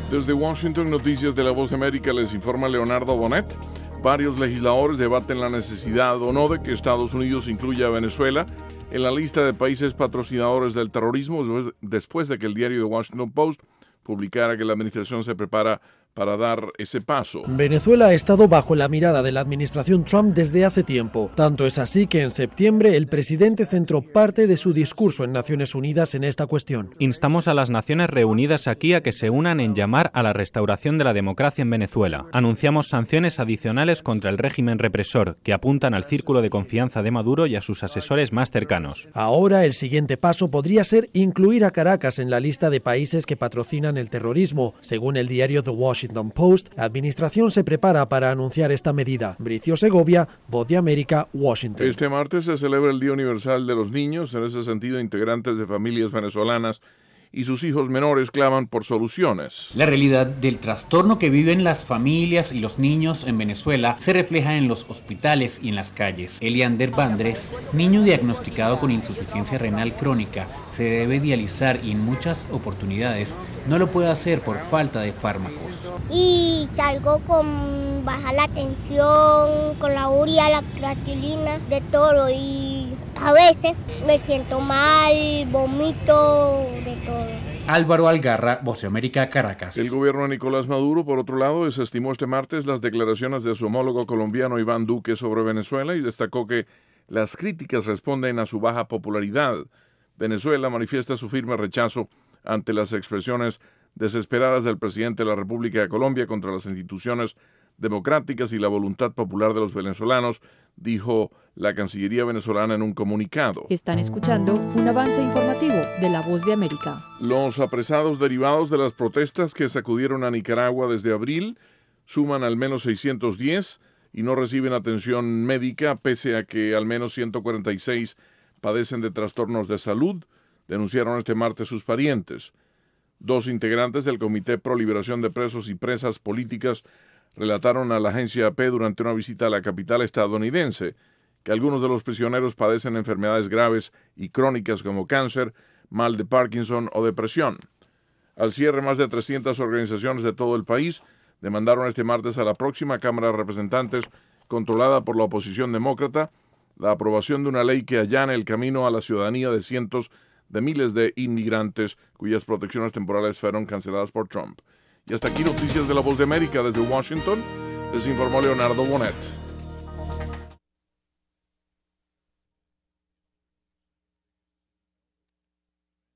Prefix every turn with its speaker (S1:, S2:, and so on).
S1: Desde Washington, Noticias de la Voz de América, les informa Leonardo Bonet. Varios legisladores debaten la necesidad o no de que Estados Unidos incluya a Venezuela en la lista de países patrocinadores del terrorismo después de que el diario The Washington Post publicara que la administración se prepara para dar ese paso.
S2: Venezuela ha estado bajo la mirada de la administración Trump desde hace tiempo. Tanto es así que en septiembre el presidente centró parte de su discurso en Naciones Unidas en esta cuestión.
S3: Instamos a las naciones reunidas aquí a que se unan en llamar a la restauración de la democracia en Venezuela. Anunciamos sanciones adicionales contra el régimen represor que apuntan al círculo de confianza de Maduro y a sus asesores más cercanos.
S2: Ahora el siguiente paso podría ser incluir a Caracas en la lista de países que patrocinan el terrorismo. Según el diario The Washington Post, la administración se prepara para anunciar esta medida. Bricio Segovia, Voz de América, Washington.
S1: Este martes se celebra el Día Universal de los Niños. En ese sentido, integrantes de familias venezolanas y sus hijos menores claman por soluciones.
S4: La realidad del trastorno que viven las familias y los niños en Venezuela se refleja en los hospitales y en las calles. Eliander Bandres, niño diagnosticado con insuficiencia renal crónica, se debe dializar y en muchas oportunidades no lo puede hacer por falta de fármacos.
S5: Y salgo con baja la tensión, con la urea, la creatinina, de todo, y a veces me siento mal, vomito, de todo.
S4: Álvaro Algarra, Voz de América, Caracas.
S1: El gobierno de Nicolás Maduro, por otro lado, desestimó este martes las declaraciones de su homólogo colombiano Iván Duque sobre Venezuela y destacó que las críticas responden a su baja popularidad. Venezuela manifiesta su firme rechazo ante las expresiones desesperadas del presidente de la República de Colombia contra las instituciones democráticas y la voluntad popular de los venezolanos, dijo la Cancillería venezolana en un comunicado.
S6: Están escuchando un avance informativo de La Voz de América.
S1: Los apresados derivados de las protestas que sacudieron a Nicaragua desde abril suman al menos 610 y no reciben atención médica, pese a que al menos 146 padecen de trastornos de salud, denunciaron este martes sus parientes. 2 integrantes del Comité Pro Liberación de Presos y Presas Políticas relataron a la agencia AP durante una visita a la capital estadounidense que algunos de los prisioneros padecen enfermedades graves y crónicas como cáncer, mal de Parkinson o depresión. Al cierre, más de 300 organizaciones de todo el país demandaron este martes a la próxima Cámara de Representantes, controlada por la oposición demócrata, la aprobación de una ley que allane el camino a la ciudadanía de cientos de miles de inmigrantes cuyas protecciones temporales fueron canceladas por Trump. Y hasta aquí Noticias de la Voz de América desde Washington. Les informó Leonardo Bonet.